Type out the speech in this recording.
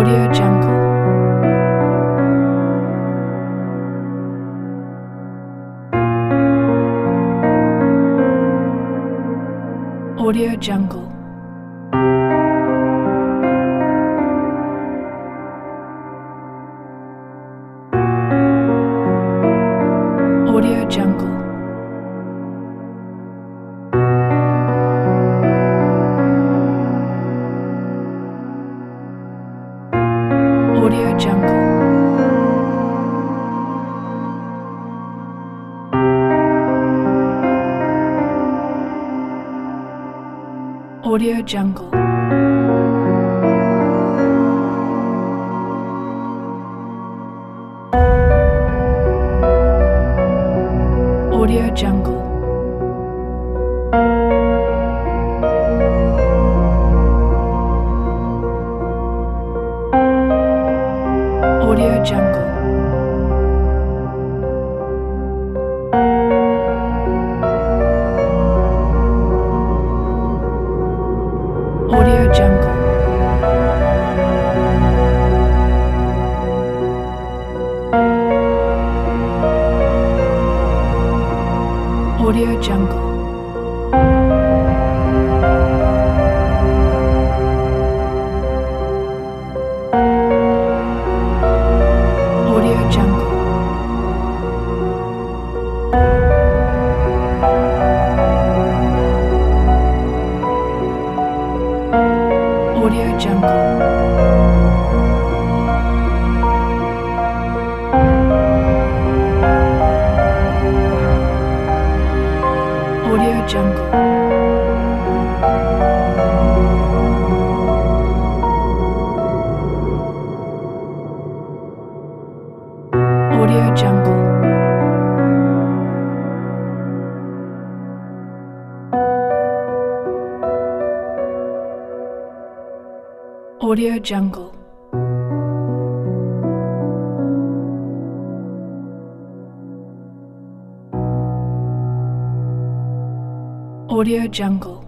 Audio Jungle. Audio Jungle. Audio Jungle. Audio Jungle. Audio Jungle. Audio Jungle. Audio Jungle. Audio Jungle. Audio Jungle. Audio Jungle. Audio Jungle. Audio Jungle. Audio Jungle. Audio Jungle. Audio Jungle.